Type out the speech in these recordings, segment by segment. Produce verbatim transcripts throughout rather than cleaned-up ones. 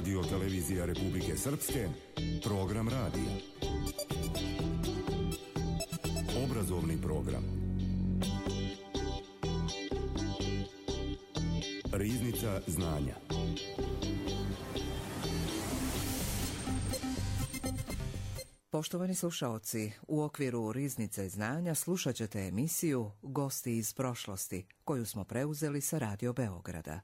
Radio Televizija Republike Srpske, program radija. Obrazovni program. Riznica znanja. Poštovani slušaoci, u okviru Riznice znanja slušat ćete emisiju Gosti iz prošlosti, koju smo preuzeli sa Radio Beograda.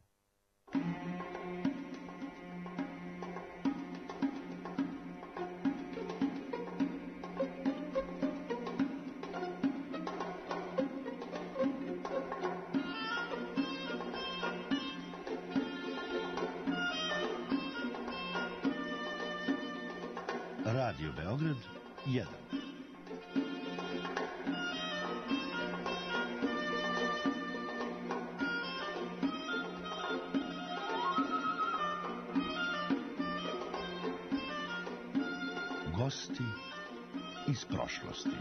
Radio Beograd jedan. Gosti iz prošlosti.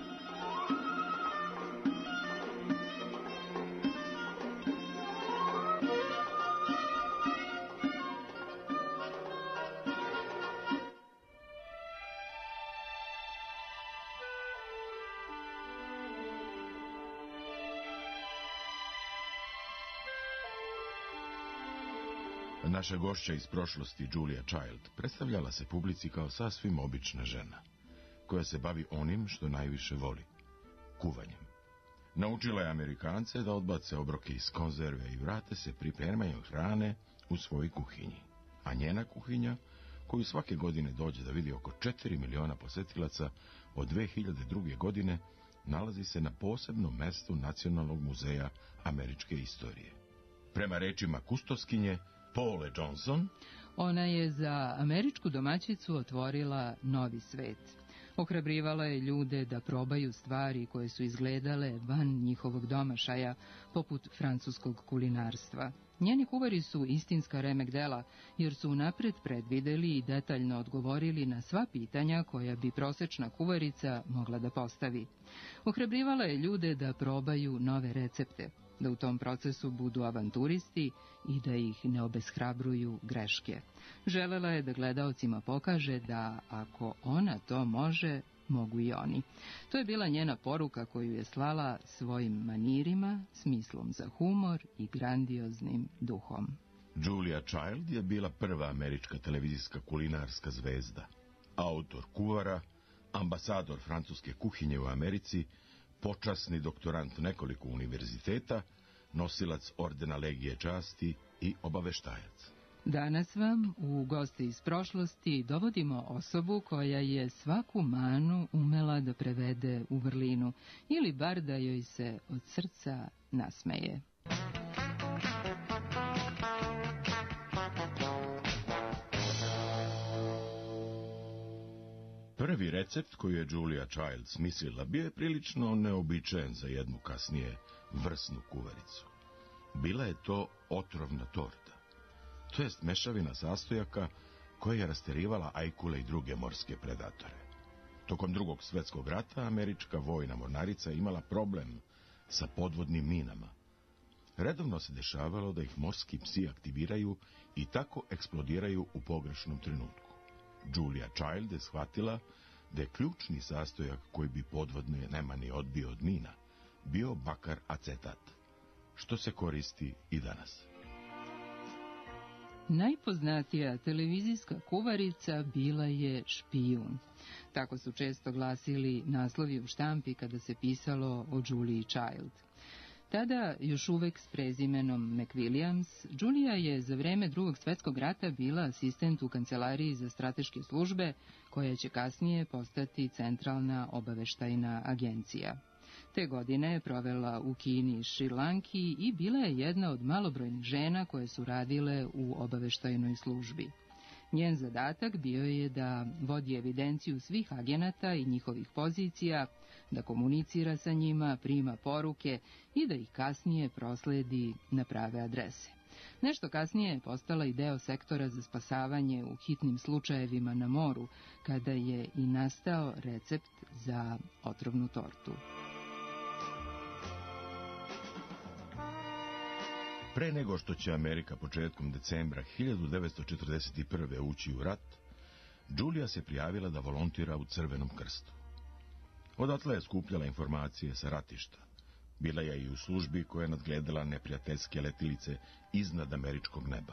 Naša gošća iz prošlosti, Julia Child, predstavljala se publici kao sasvim obična žena, koja se bavi onim što najviše voli, kuvanjem. Naučila je Amerikance da odbace obroke iz konzerve i vrate se pripremanju hrane u svojoj kuhinji. A njena kuhinja, koju svake godine dođe da vidi oko četiri miliona posetilaca, od dve hiljade druge. godine nalazi se na posebnom mestu Nacionalnog muzeja američke istorije. Prema rečima kustoskinje Paule Johnson, ona je za američku domaćicu otvorila novi svet. Ohrabrivala je ljude da probaju stvari koje su izgledale van njihovog domašaja, poput francuskog kulinarstva. Njeni kuvari su istinska remek dela, jer su unapred predvideli i detaljno odgovorili na sva pitanja koja bi prosečna kuvarica mogla da postavi. Ohrabrivala je ljude da probaju nove recepte, da u tom procesu budu avanturisti i da ih ne obeshrabruju greške. Želela je da gledaocima pokaže da ako ona to može, mogu i oni. To je bila njena poruka koju je slala svojim manirima, smislom za humor i grandioznim duhom. Julia Child je bila prva američka televizijska kulinarska zvezda, autor kuvara, ambasador francuske kuhinje u Americi, počasni doktorant nekoliko univerziteta, nosilac ordena Legije časti i obaveštajac. Danas vam u Gosti iz prošlosti dovodimo osobu koja je svaku manu umela da prevede u vrlinu ili bar da joj se od srca nasmeje. Prvi recept koji je Julia Child smislila bio je prilično neobičajen za jednu kasnije vrsnu kuvaricu. Bila je to otrovna torta, to jest mešavina sastojaka koja je rasterivala ajkule i druge morske predatore. Tokom Drugog svjetskog rata američka vojna mornarica imala problem sa podvodnim minama. Redovno se dešavalo da ih morski psi aktiviraju i tako eksplodiraju u pogrešnom trenutku. Julia Child je shvatila da je ključni sastojak koji bi podvodne nemani odbio od mina bio bakar acetat, što se koristi i danas. Najpoznatija televizijska kuvarica bila je Špijun. Tako su često glasili naslovi u štampi kada se pisalo o Juliji Child. Tada, još uvek s prezimenom McWilliams, Julia je za vreme Drugog svjetskog rata bila asistent u kancelariji za strateške službe, koja će kasnije postati centralna obaveštajna agencija. Te godine je provela u Kini i Šrilanki i bila je jedna od malobrojnih žena koje su radile u obaveštajnoj službi. Njen zadatak bio je da vodi evidenciju svih agenata i njihovih pozicija, da komunicira sa njima, prima poruke i da ih kasnije prosledi na prave adrese. Nešto kasnije je postala i deo sektora za spasavanje u hitnim slučajevima na moru, kada je i nastao recept za otrovnu tortu. Pre nego što će Amerika početkom decembra hiljadu devetsto četrdeset prve. ući u rat, Đulija se prijavila da volontira u Crvenom krstu. Odatle je skupljala informacije sa ratišta. Bila je i u službi koja je nadgledala neprijateljske letilice iznad američkog neba.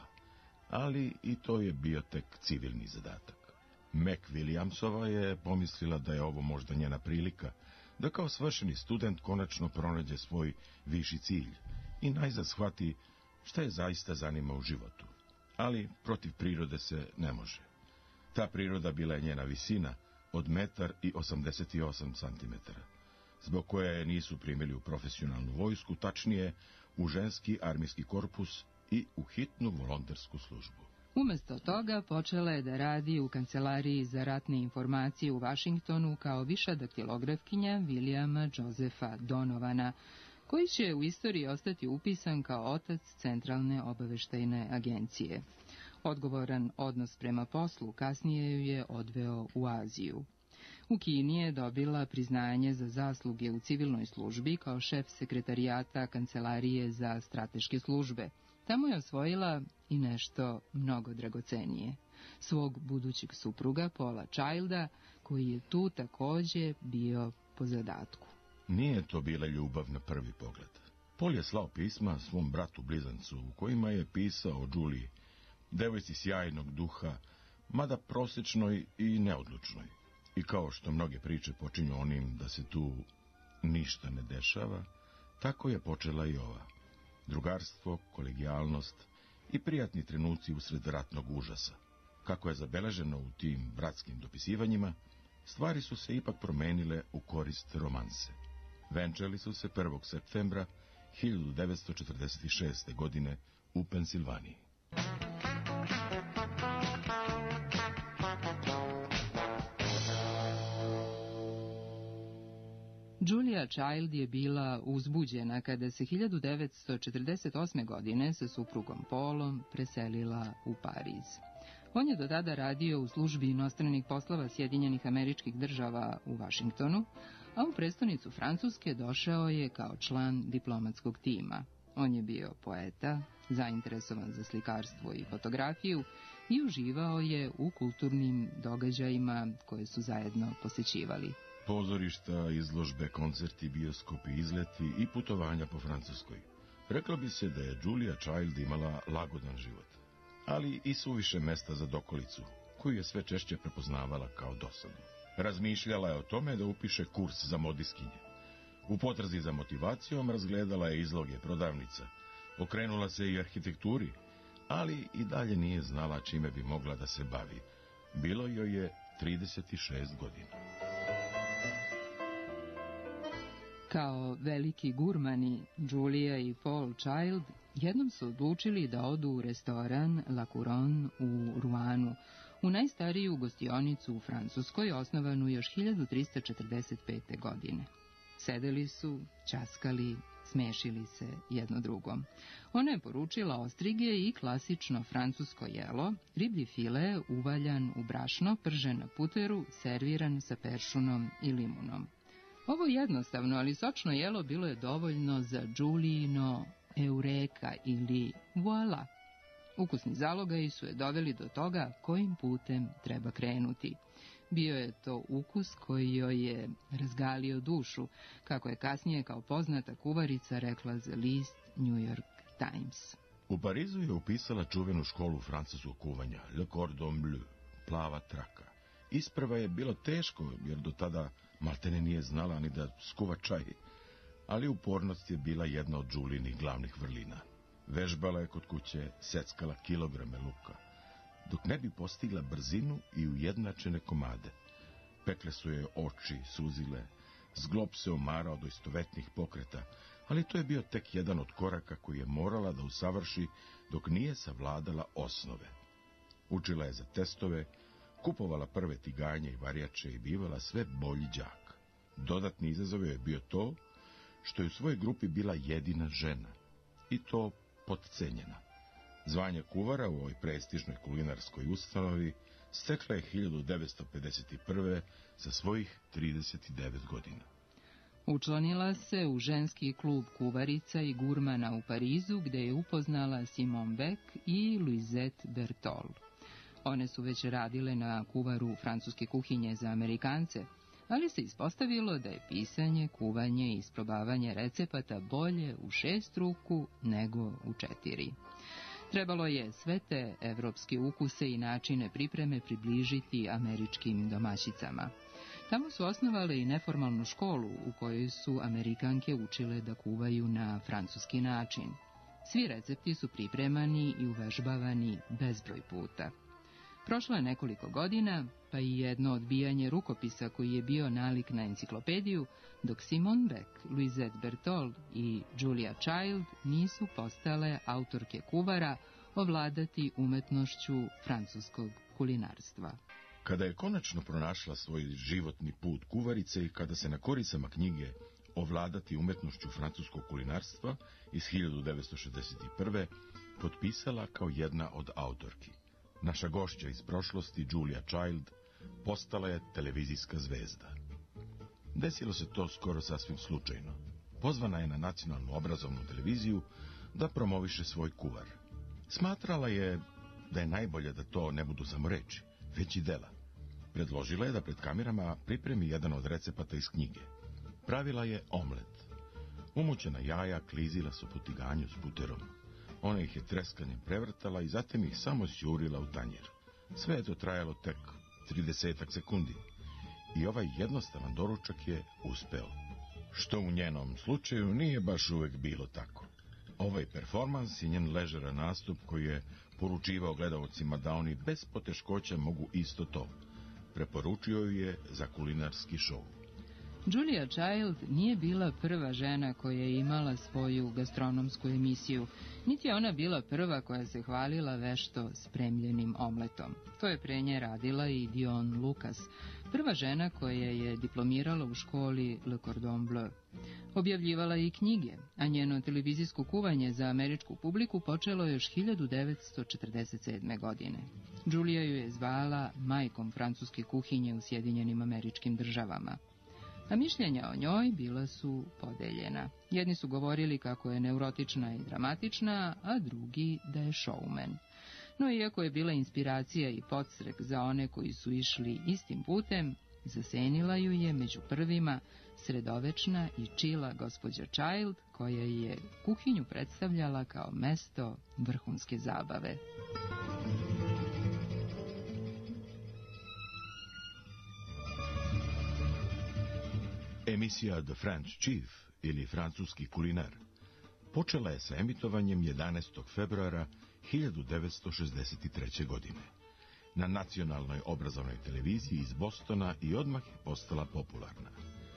Ali i to je bio tek civilni zadatak. Mac Williamsova je pomislila da je ovo možda njena prilika, da kao svršeni student konačno pronađe svoj viši cilj i najzad shvati šta je zaista zanima u životu. Ali protiv prirode se ne može. Ta priroda bila je njena visina od metar i osamdeset osam centimetara, zbog koje je nisu primili u profesionalnu vojsku, tačnije u ženski armijski korpus i u hitnu volontersku službu. Umesto toga počela je da radi u kancelariji za ratne informacije u Vašingtonu kao viša daktilografkinja Williama Josepha Donovana, koji će u istoriji ostati upisan kao otac Centralne obaveštajne agencije. Odgovoran odnos prema poslu kasnije ju je odveo u Aziju. U Kini je dobila priznanje za zasluge u civilnoj službi kao šef sekretarijata Kancelarije za strateške službe. Tamo je osvojila i nešto mnogo dragocenije, svog budućeg supruga Paula Childa, koji je tu takođe bio po zadatku. Nije to bila ljubav na prvi pogled. Paul je slao pisma svom bratu blizancu, u kojima je pisao o Đuliji, devojci sjajnog duha, mada prosječnoj i neodlučnoj. I kao što mnoge priče počinju onim da se tu ništa ne dešava, tako je počela i ova. Drugarstvo, kolegijalnost i prijatni trenuci usred ratnog užasa. Kako je zabeleženo u tim bratskim dopisivanjima, stvari su se ipak promenile u korist romanse. Venčali su se prvog septembra hiljadu devetsto četrdeset šeste. godine u Pensilvaniji. Julia Child je bila uzbuđena kada se hiljadu devetsto četrdeset osme. godine sa suprugom Paulom preselila u Pariz. On je do tada radio u službi inostranih poslova Sjedinjenih Američkih Država u Vašingtonu, a u prestonicu Francuske došao je kao član diplomatskog tima. On je bio poeta, zainteresovan za slikarstvo i fotografiju i uživao je u kulturnim događajima koje su zajedno posećivali. Pozorišta, izložbe, koncerti, bioskopi, izleti i putovanja po Francuskoj. Reklo bi se da je Julia Child imala lagodan život, ali i suviše mesta za dokolicu, koju je sve češće prepoznavala kao dosadu. Razmišljala je o tome da upiše kurs za modiskinje. U potrazi za motivacijom razgledala je izloge prodavnica, okrenula se i arhitekturi, ali i dalje nije znala čime bi mogla da se bavi. Bilo joj je trideset šest godina. Kao veliki gurmani, Julia i Paul Child jednom su odlučili da odu u restoran La Couronne u Ruanu, u najstariju gostionicu u Francuskoj, osnovanu još hiljadu trista četrdeset pete. godine. Sedeli su, ćaskali, smešili se jedno drugom. Ona je poručila ostrige i klasično francusko jelo, riblji file uvaljan u brašno, pržen na puteru, serviran sa peršunom i limunom. Ovo jednostavno, ali sočno jelo bilo je dovoljno za Julijino eureka ili voila. Ukusni zalogaji su je doveli do toga kojim putem treba krenuti. Bio je to ukus koji joj je razgalio dušu, kako je kasnije kao poznata kuvarica rekla za list New York Times. U Parizu je upisala čuvenu školu francuskog kuvanja, Le Cordon Bleu, plava traka. Isprva je bilo teško, jer do tada maltene nije znala ni da skuva čaj, ali upornost je bila jedna od Julijinih glavnih vrlina. Vežbala je kod kuće, seckala kilograme luka, dok ne bi postigla brzinu i ujednačene komade. Pekle su joj oči, suzile, zglob se omarao do istovetnih pokreta, ali to je bio tek jedan od koraka koji je morala da usavrši dok nije savladala osnove. Učila je za testove, kupovala prve tiganje i varjače i bivala sve bolji đak. Dodatni izazov je bio to što je u svojoj grupi bila jedina žena, i to potcenjena. Zvanje kuvara u ovoj prestižnoj kulinarskoj ustanovi stekla je hiljadu devetsto pedeset prve sa svojih trideset devet godina. Učlanila se u ženski klub kuvarica i gurmana u Parizu, gde je upoznala Simone Beck i Louisette Bertol. One su već radile na kuvaru francuske kuhinje za Amerikance, ali se ispostavilo da je pisanje, kuvanje i isprobavanje recepata bolje u šest ruku nego u četiri. Trebalo je sve te evropske ukuse i načine pripreme približiti američkim domaćicama. Tamo su osnovale i neformalnu školu u kojoj su Amerikanke učile da kuvaju na francuski način. Svi recepti su pripremani i uvežbavani bezbroj puta. Prošlo je nekoliko godina, pa i jedno odbijanje rukopisa koji je bio nalik na enciklopediju, dok Simone Beck, Louisette Bertol i Julia Child nisu postale autorke kuvara ovladati umetnošću francuskog kulinarstva. Kada je konačno pronašla svoj životni put kuvarice i kada se na koricama knjige Ovladati umetnošću francuskog kulinarstva iz hiljadu devetsto šezdeset prve. potpisala kao jedna od autorki. Naša gošća iz prošlosti, Julia Child, postala je televizijska zvezda. Desilo se to skoro sasvim slučajno. Pozvana je na nacionalnu obrazovnu televiziju da promoviše svoj kuvar. Smatrala je da je najbolje da to ne budu samo reči, već i dela. Predložila je da pred kamerama pripremi jedan od recepata iz knjige. Pravila je omlet. Umućena jaja klizila su po tiganju s buterom. Ona ih je treskanjem prevrtala i zatim ih samo sjurila u tanjir. Sve je to trajalo tek tridesetak sekundi. I ovaj jednostavan doručak je uspeo. Što u njenom slučaju nije baš uvek bilo tako. Ovaj performans i njen ležeran nastup koji je poručivao gledaocima da oni bez poteškoća mogu isto to. Preporučio ju je za kulinarski šou. Julia Child nije bila prva žena koja je imala svoju gastronomsku emisiju, niti je ona bila prva koja se hvalila vešto spremljenim omletom. To je pre nje radila i Dion Lucas, prva žena koja je diplomirala u školi Le Cordon Bleu. Objavljivala je i knjige, a njeno televizijsko kuvanje za američku publiku počelo je još hiljadu devetsto četrdeset sedme. godine. Julia ju je zvala majkom francuske kuhinje u Sjedinjenim Američkim Državama. A mišljenja o njoj bila su podeljena. Jedni su govorili kako je neurotična i dramatična, a drugi da je showman. No iako je bila inspiracija i podstrek za one koji su išli istim putem, zasenila ju je među prvima sredovečna i čila gospođa Child, koja je kuhinju predstavljala kao mesto vrhunske zabave. Emisija The French Chief, ili francuski kulinar, počela je sa emitovanjem jedanaestog februara hiljadu devetsto šezdeset treće. godine na nacionalnoj obrazovnoj televiziji iz Bostona i odmah je postala popularna.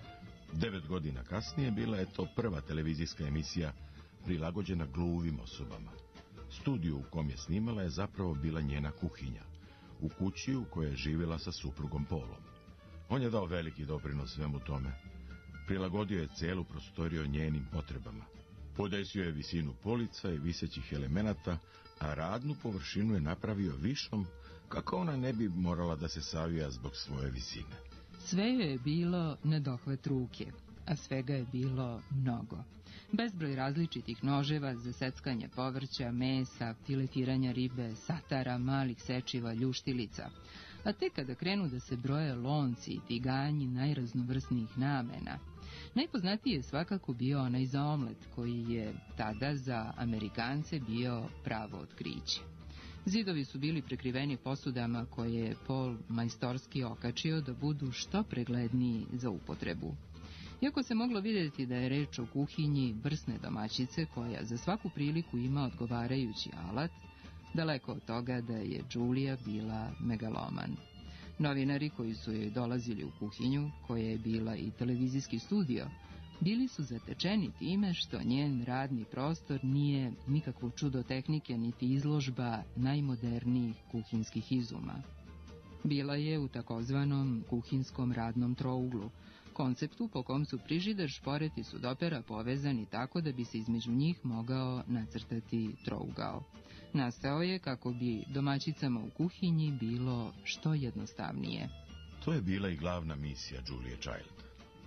Devet godina kasnije bila je to prva televizijska emisija prilagođena gluvim osobama. Studiju u kom je snimala je zapravo bila njena kuhinja, u kući u kojoj je živjela sa suprugom Paulom. On je dao veliki doprinos svemu tome. Prilagodio je celu prostoriju njenim potrebama. Podesio je visinu polica i visećih elemenata, a radnu površinu je napravio višom, kako ona ne bi morala da se savija zbog svoje visine. Sve je bilo na dohvat ruke, a svega je bilo mnogo. Bezbroj različitih noževa za seckanje povrća, mesa, filetiranja ribe, satara, malih sečiva, ljuštilica. A tek kada krenu da se broje lonci i tiganji najraznovrsnijih namena, najpoznatiji je svakako bio onaj za omlet, koji je tada za Amerikance bio pravo otkriće. Zidovi su bili prekriveni posudama koje je Paul majstorski okačio da budu što pregledniji za upotrebu. Iako se moglo vidjeti da je reč o kuhinji vrsne domaćice koja za svaku priliku ima odgovarajući alat, daleko od toga da je Julia bila megaloman. Novinari koji su joj dolazili u kuhinju, koja je bila i televizijski studio, bili su zatečeni time što njen radni prostor nije nikakvo čudo tehnike niti izložba najmodernijih kuhinskih izuma. Bila je u takozvanom kuhinskom radnom trouglu, konceptu po kom su frižider, šporet i sudopera povezani tako da bi se između njih mogao nacrtati trougao. Nastao je kako bi domaćicama u kuhinji bilo što jednostavnije. To je bila i glavna misija Julie Child.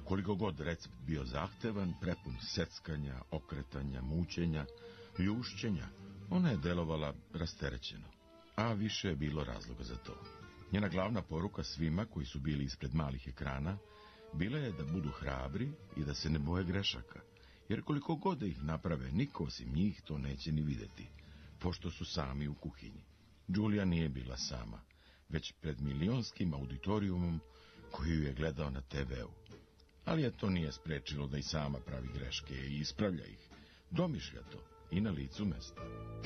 Koliko god recept bio zahtevan, prepun seckanja, okretanja, mućenja, ljušćenja, ona je delovala rasterećeno, a više je bilo razloga za to. Njena glavna poruka svima koji su bili ispred malih ekrana bila je da budu hrabri i da se ne boje grešaka, jer koliko god da ih naprave, niko osim njih to neće ni vidjeti, pošto su sami u kuhinji. Julia nije bila sama, već pred milionskim auditorijumom koji ju je gledao na te veu. Ali je to nije sprečilo da i sama pravi greške i ispravlja ih, domišlja to i na licu mesta.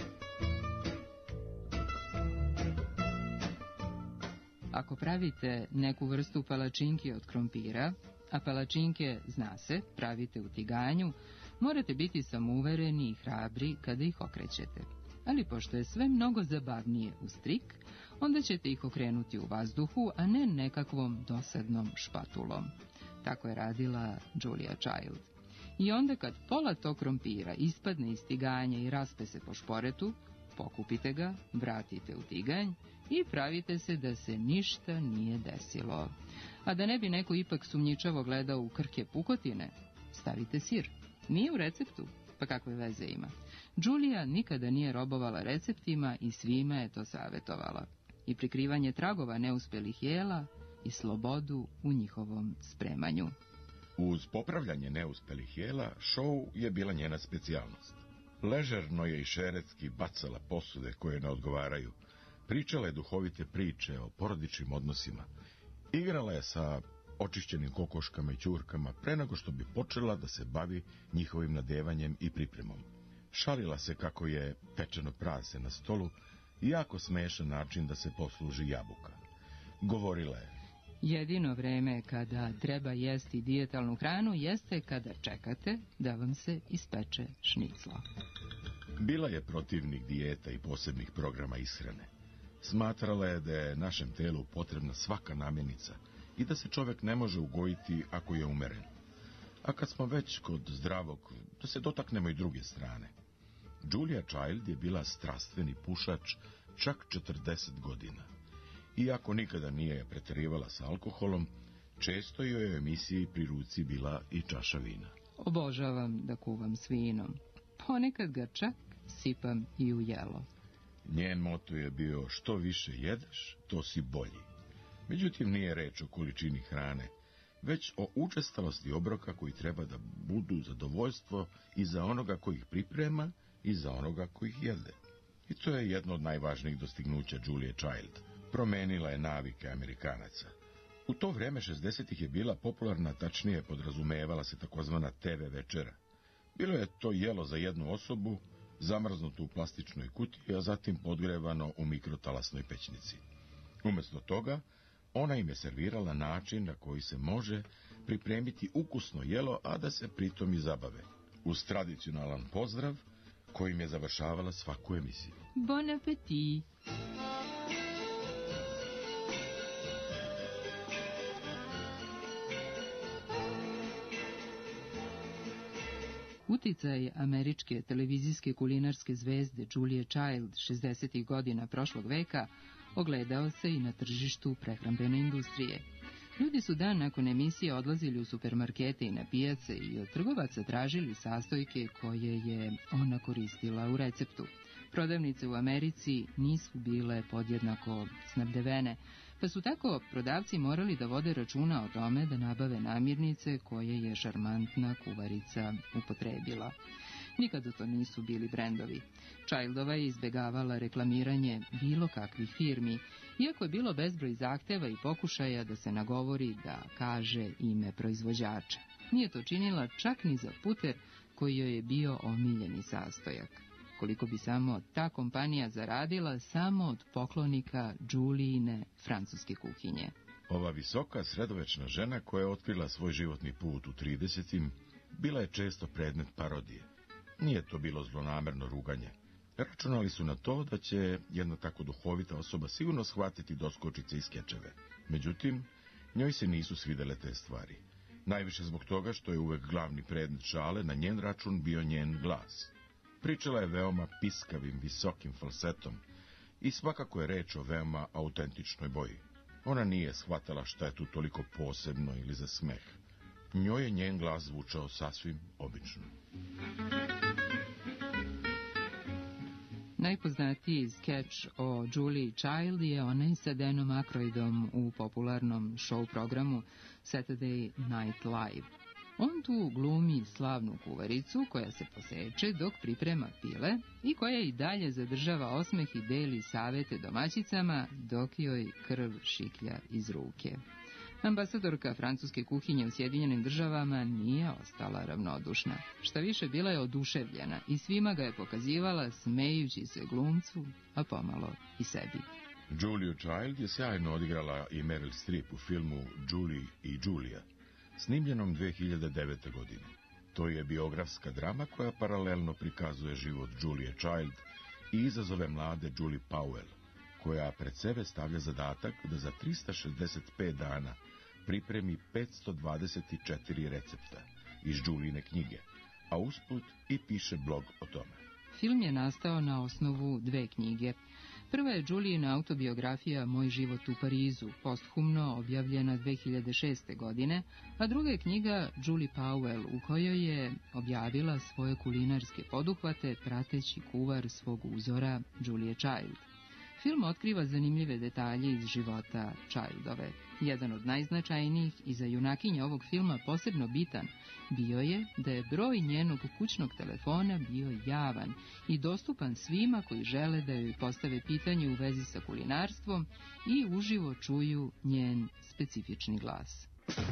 Ako pravite neku vrstu palačinke od krompira, a palačinke, zna se, pravite u tiganju, morate biti samouvereni i hrabri kada ih okrećete. Ali pošto je sve mnogo zabavnije uz trik, onda ćete ih okrenuti u vazduhu, a ne nekakvom dosadnom špatulom. Tako je radila Julia Child. I onda kad pola tog krompira ispadne iz tiganja i raspe se po šporetu, pokupite ga, vratite u tiganj i pravite se da se ništa nije desilo. A da ne bi neko ipak sumnjičavo gledao u krhke pukotine, stavite sir. Nije u receptu, pa kakve veze ima. Julia nikada nije robovala receptima i svima je to savjetovala. I prikrivanje tragova neuspelih jela i slobodu u njihovom spremanju. Uz popravljanje neuspelih jela, šou je bila njena specijalnost. Ležerno je i šeretski bacala posude koje ne odgovaraju, pričala je duhovite priče o porodičnim odnosima, igrala je sa očišćenim kokoškama i ćurkama pre nego što bi počela da se bavi njihovim nadevanjem i pripremom. Šalila se kako je pečeno prase na stolu i jako smešan način da se posluži jabuka. Govorila je: jedino vreme kada treba jesti dijetalnu hranu jeste kada čekate da vam se ispeče šnicla. Bila je protivnik dijeta i posebnih programa ishrane. Smatrala je da je našem telu potrebna svaka namirnica i da se čovjek ne može ugojiti ako je umeren. A kad smo već kod zdravog, da se dotaknemo i druge strane. Julia Child je bila strastveni pušač čak četrdeset godina. Iako nikada nije pretjerivala sa alkoholom, često joj je u emisiji pri ruci bila i čaša vina. Obožavam da kuvam s vinom. Ponekad ga čak sipam i u jelo. Njen moto je bio: što više jedeš, to si bolji. Međutim, nije reč o količini hrane, već o učestalosti obroka koji treba da budu zadovoljstvo i za onoga koji ih priprema i za onoga koji ih jede. I to je jedno od najvažnijih dostignuća Julie Child. Promenila je navike Amerikanaca. U to vrijeme šezdesetih je bila popularna, tačnije podrazumevala se takozvana te ve večera. Bilo je to jelo za jednu osobu, zamrznuto u plastičnoj kutiji, a zatim podgrevano u mikrotalasnoj pećnici. Umjesto toga, ona im je servirala način na koji se može pripremiti ukusno jelo, a da se pritom i zabave, uz tradicionalan pozdrav kojim je završavala svaku emisiju. Bon appétit! Uticaj američke televizijske kulinarske zvezde Julie Child šezdesetih godina prošlog veka ogledao se i na tržištu prehrambene industrije. Ljudi su dan nakon emisije odlazili u supermarkete i na pijace i od trgovaca tražili sastojke koje je ona koristila u receptu. Prodavnice u Americi nisu bile podjednako snabdevene, pa su tako prodavci morali da vode računa o tome da nabave namirnice koje je šarmantna kuvarica upotrebila. Nikada to nisu bili brendovi. Childova je izbegavala reklamiranje bilo kakvih firmi, iako je bilo bezbroj zahteva i pokušaja da se nagovori da kaže ime proizvođača. Nije to činila čak ni za puter koji joj je bio omiljeni sastojak. Koliko bi samo ta kompanija zaradila samo od poklonika Julijine francuske kuhinje. Ova visoka sredovečna žena koja je otkrila svoj životni put u tridesetim bila je često predmet parodije. Nije to bilo zlonamerno ruganje. Računali su na to da će jedna tako duhovita osoba sigurno shvatiti doskočice i skečeve. Međutim, njoj se nisu svidele te stvari. Najviše zbog toga što je uvek glavni predmet šale na njen račun bio njen glas. Pričala je veoma piskavim, visokim falsetom i svakako je reč o veoma autentičnoj boji. Ona nije shvatala šta je tu toliko posebno ili za smeh. njoj je njen glas zvučao sasvim obično. Najpoznatiji skeč o Julie Child je onaj sa Danom Aykroydom u popularnom show programu Saturday Night Live. On tu glumi slavnu kuvaricu koja se poseče dok priprema pile i koja i dalje zadržava osmeh i deli savete domaćicama dok joj krv šiklja iz ruke. Ambasadorka francuske kuhinje u Sjedinjenim državama nije ostala ravnodušna. Šta više, bila je oduševljena i svima ga je pokazivala smejući se glumcu, a pomalo i sebi. Julia Child je sjajno odigrala i Meryl Streep u filmu Julie i Julia, snimljenom dve hiljade devete. godine. To je biografska drama koja paralelno prikazuje život Julie Child i izazove mlade Julie Powell, koja pred sebe stavlja zadatak da za trista šezdeset pet dana pripremi petsto dvadeset četiri recepta iz Julijine knjige, a usput i piše blog o tome. Film je nastao na osnovu dve knjige. Prva je Julijina autobiografija Moj život u Parizu, posthumno objavljena dve hiljade šeste. godine, a druga je knjiga Julie Powell, u kojoj je objavila svoje kulinarske poduhvate prateći kuvar svog uzora Julie Child. Film otkriva zanimljive detalje iz života Childove. Jedan od najznačajnijih i za junakinje ovog filma posebno bitan bio je da je broj njenog kućnog telefona bio javan i dostupan svima koji žele da joj postave pitanje u vezi sa kulinarstvom i uživo čuju njen specifični glas.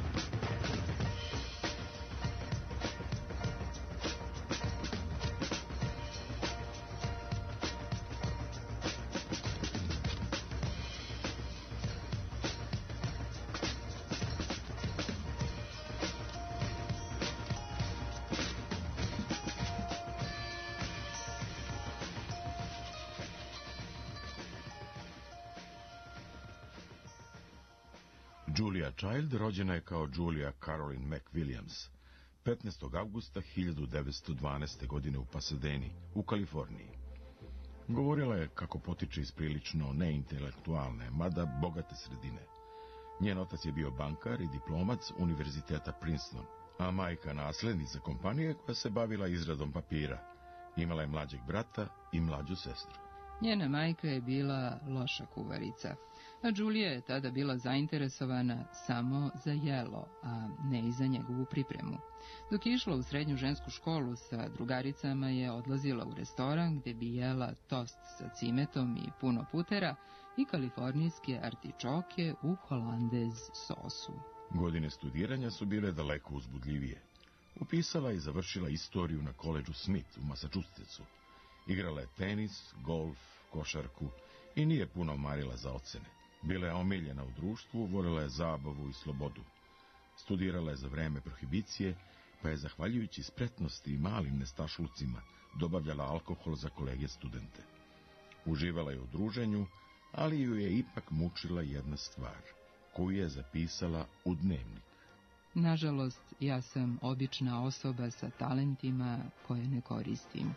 Julia Child rođena je kao Julia Caroline McWilliams petnaestog avgusta hiljadu devetsto dvanaeste. godine u Pasadeni, u Kaliforniji. Govorila je kako potiče iz prilično neintelektualne, mada bogate sredine. Njen otac je bio bankar i diplomac Univerziteta Princeton, a majka naslednica kompanije koja se bavila izradom papira. Imala je mlađeg brata i mlađu sestru. Njena majka je bila loša kuvarica, a Julia je tada bila zainteresovana samo za jelo, a ne i za njegovu pripremu. Dok je išla u srednju žensku školu sa drugaricama je odlazila u restoran gdje bi jela tost sa cimetom i puno putera i kalifornijske artičoke u holandez sosu. Godine studiranja su bile daleko uzbudljivije. Upisala i završila istoriju na koledžu Smith u Massachusettsu. Igrala je tenis, golf, košarku i nije puno marila za ocene. Bila je omiljena u društvu, volila je zabavu i slobodu. Studirala je za vreme prohibicije, pa je, zahvaljujući spretnosti i malim nestašlucima, dobavljala alkohol za kolege studente. Uživala je u druženju, ali ju je ipak mučila jedna stvar, koju je zapisala u dnevnik. Nažalost, ja sam obična osoba sa talentima koje ne koristim.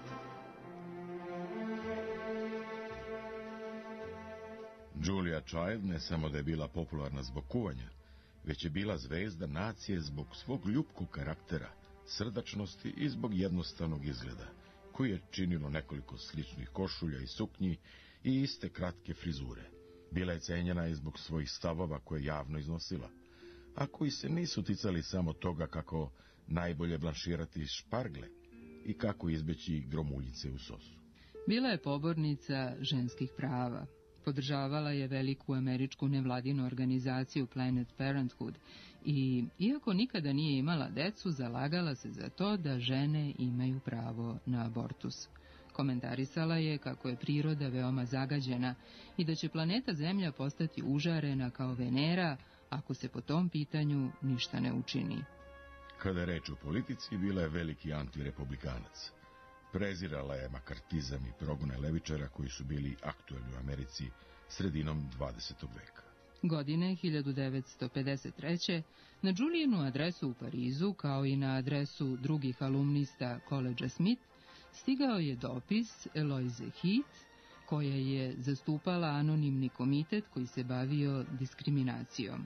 Julia Child ne samo da je bila popularna zbog kuvanja, već je bila zvezda nacije zbog svog ljubkog karaktera, srdačnosti i zbog jednostavnog izgleda, koji je činilo nekoliko sličnih košulja i suknji i iste kratke frizure. Bila je cenjena i zbog svojih stavova koje javno iznosila, a koji se nisu ticali samo toga kako najbolje blanširati špargle i kako izbeći gromuljice u sosu. Bila je pobornica ženskih prava. Podržavala je veliku američku nevladinu organizaciju Planned Parenthood i, iako nikada nije imala decu, zalagala se za to da žene imaju pravo na abortus. Komentarisala je kako je priroda veoma zagađena i da će planeta Zemlja postati užarena kao Venera ako se po tom pitanju ništa ne učini. Kada je reč o politici, bila je veliki antirepublikanac. Prezirala je makartizam i progone levičara koji su bili aktuelni u Americi sredinom dvadesetog veka. Godine hiljadu devetsto pedeset treće. na Julijinu adresu u Parizu, kao i na adresu drugih alumnista koledža Smith, stigao je dopis Eloise Heath, koja je zastupala anonimni komitet koji se bavio diskriminacijom.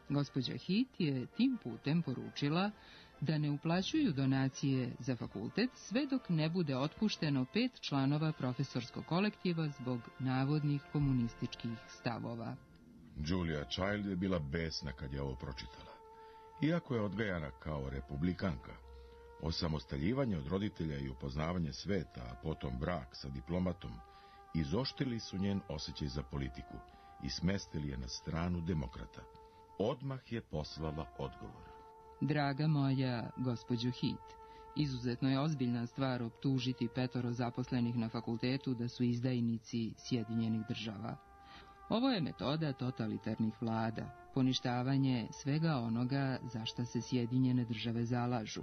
Gospođa Heath je tim putem poručila da ne uplaćuju donacije za fakultet sve dok ne bude otpušteno pet članova profesorskog kolektiva zbog navodnih komunističkih stavova. Julia Child je bila besna kad je ovo pročitala. Iako je odgajana kao republikanka, osamostaljivanje od roditelja i upoznavanje sveta, a potom brak sa diplomatom, izoštrili su njen osjećaj za politiku i smestili je na stranu demokrata. Odmah je poslala odgovor. Draga moja gospođo Heath, izuzetno je ozbiljna stvar optužiti petoro zaposlenih na fakultetu da su izdajnici Sjedinjenih država. Ovo je metoda totalitarnih vlada, poništavanje svega onoga za šta se Sjedinjene države zalažu.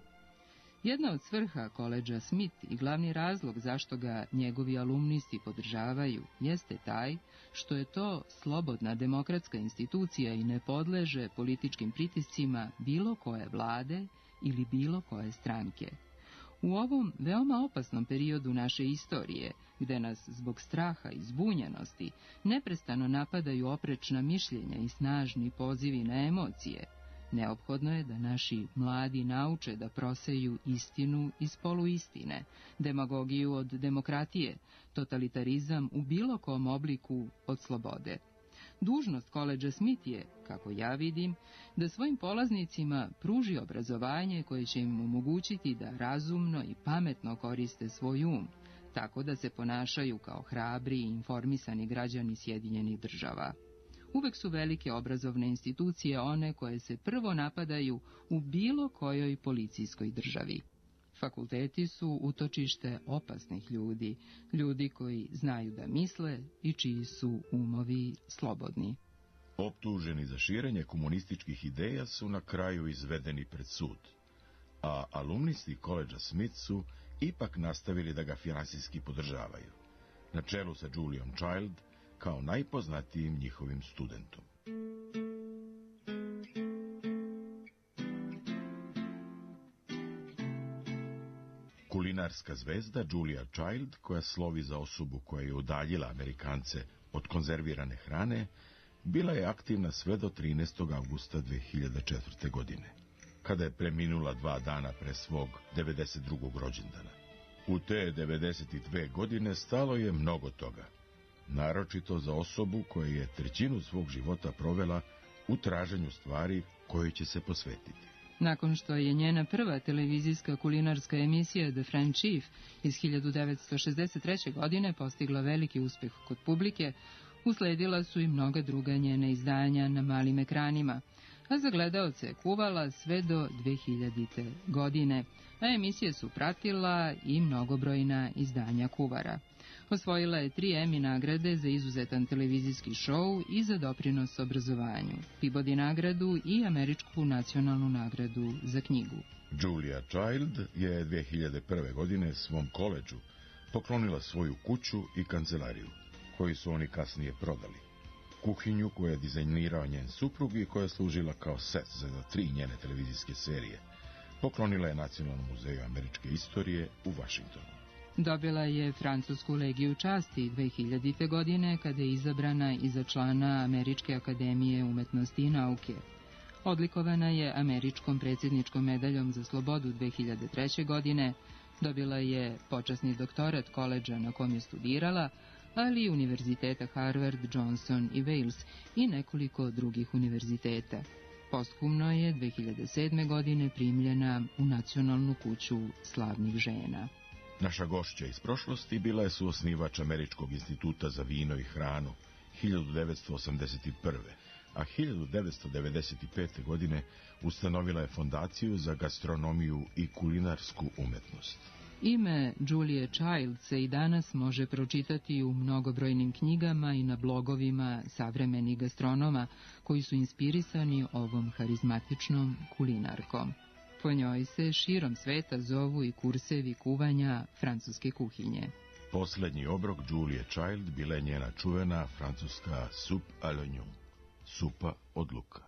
Jedna od svrha koledža Smith i glavni razlog zašto ga njegovi alumnisti podržavaju jeste taj što je to slobodna demokratska institucija i ne podleže političkim pritiscima bilo koje vlade ili bilo koje stranke. U ovom veoma opasnom periodu naše istorije, gde nas zbog straha i zbunjenosti neprestano napadaju oprečna mišljenja i snažni pozivi na emocije, neophodno je da naši mladi nauče da proseju istinu iz poluistine, demagogiju od demokratije, totalitarizam u bilo kom obliku od slobode. Dužnost koledža Smith je, kako ja vidim, da svojim polaznicima pruži obrazovanje koje će im omogućiti da razumno i pametno koriste svoj um, tako da se ponašaju kao hrabri i informisani građani Sjedinjenih država. Uvek su velike obrazovne institucije one koje se prvo napadaju u bilo kojoj policijskoj državi. Fakulteti su utočište opasnih ljudi, ljudi koji znaju da misle i čiji su umovi slobodni. Optuženi za širenje komunističkih ideja su na kraju izvedeni pred sud, a alumnisti koledža Smith su ipak nastavili da ga finansijski podržavaju, na čelu sa Juliom Child, kao najpoznatijim njihovim studentom. Kulinarska zvezda Julia Child, koja slovi za osobu koja je udaljila Amerikance od konzervirane hrane, bila je aktivna sve do trinaestog avgusta dve hiljade četvrte. godine, kada je preminula dva dana pre svog devedeset drugog rođendana. U te devedeset dve godine stalo je mnogo toga, naročito za osobu koja je trećinu svog života provela u traženju stvari koje će se posvetiti. Nakon što je njena prva televizijska kulinarska emisija The French Chief iz hiljadu devetsto šezdeset treće. godine postigla veliki uspeh kod publike, usledila su i mnoga druga njena izdanja na malim ekranima, a za gledaoce je kuvala sve do dve hiljadite. godine, a emisije su pratila i mnogobrojna izdanja kuvara. Osvojila je tri Emmy nagrade za izuzetan televizijski šou i za doprinos obrazovanju, Peabody nagradu i Američku nacionalnu nagradu za knjigu. Julia Child je dve hiljade prve. godine svom koledžu poklonila svoju kuću i kancelariju, koju su oni kasnije prodali. Kuhinju koju je dizajnirao njen suprug i koja je služila kao set za tri njene televizijske serije, poklonila je Nacionalnom muzeju američke istorije u Vašingtonu. Dobila je Francusku legiju časti dve hiljadite. godine kada je izabrana i za člana Američke akademije umetnosti i nauke. Odlikovana je Američkom predsjedničkom medaljom za slobodu dve hiljade treće. godine, dobila je počasni doktorat koledža na kom je studirala, ali i univerziteta Harvard, Johnson i Wales i nekoliko drugih univerziteta. Posthumno je dve hiljade sedme. godine primljena u Nacionalnu kuću slavnih žena. Naša gošća iz prošlosti bila je suosnivač Američkog instituta za vino i hranu hiljadu devetsto osamdeset prve. a hiljadu devetsto devedeset pete. godine ustanovila je fondaciju za gastronomiju i kulinarsku umetnost. Ime Julie Child se i danas može pročitati u mnogobrojnim knjigama i na blogovima savremenih gastronoma koji su inspirisani ovom harizmatičnom kulinarkom. Po njoj se širom sveta zovu i kursevi kuvanja francuske kuhinje. Poslednji obrok Julie Child bila je njena čuvena francuska soupe à l'oignon, supa od luka.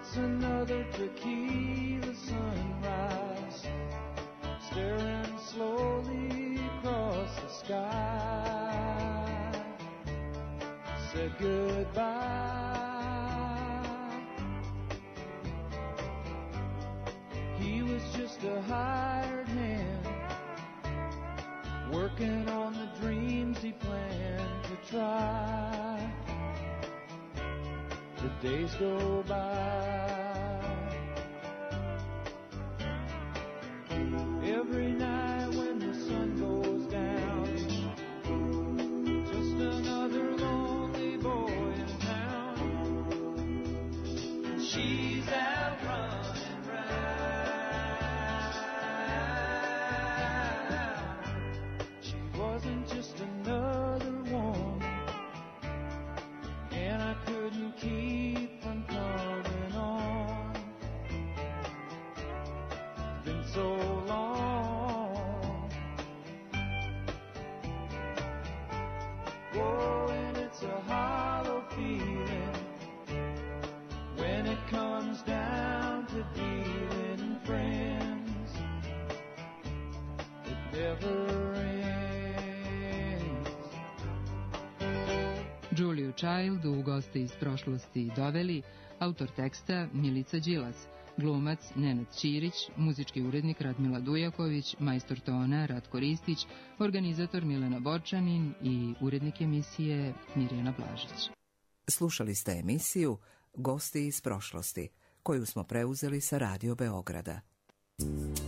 It's another tequila sunrise, staring slowly across the sky. Said goodbye. He was just a hired hand, working on the dreams he planned to try. The days go by. Every night when the sun goes down, just another lonely boy in town. She's out running round. She wasn't just another one, and I couldn't keep from coming on. It's been so long. Oh, and it's a hollow feeling when it comes down to dealing friends. It never ends. Juliu Child u Goste iz prošlosti doveli autor teksta Milica Đilas, glumac Nenad Ćirić, muzički urednik Radmila Dujaković, majstor tona Ratko Ristić, organizator Milena Borčanin i urednik emisije Mirjana Blažić. Slušali ste emisiju Gosti iz prošlosti, koju smo preuzeli sa Radio Beograda.